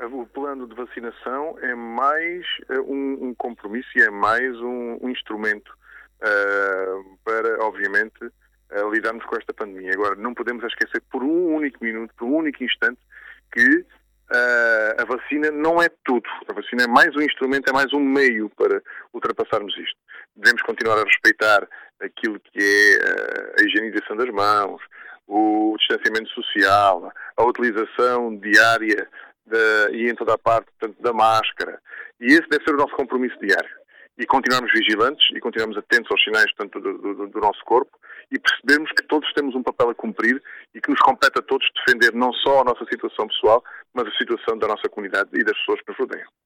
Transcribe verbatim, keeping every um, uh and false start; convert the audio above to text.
O plano de vacinação é mais um, um compromisso e é mais um, um instrumento uh, para, obviamente, uh, lidarmos com esta pandemia. Agora, não podemos esquecer por um único minuto, por um único instante, que uh, a vacina não é tudo. A vacina é mais um instrumento, é mais um meio para ultrapassarmos isto. Devemos continuar a respeitar aquilo que é uh, a higienização das mãos, o distanciamento social, a utilização diária de, e em toda a parte, portanto, da máscara. E esse deve ser o nosso compromisso diário. E continuarmos vigilantes e continuarmos atentos aos sinais, portanto, do, do, do nosso corpo e percebermos que todos temos um papel a cumprir e que nos compete a todos defender não só a nossa situação pessoal, mas a situação da nossa comunidade e das pessoas que nos rodeiam.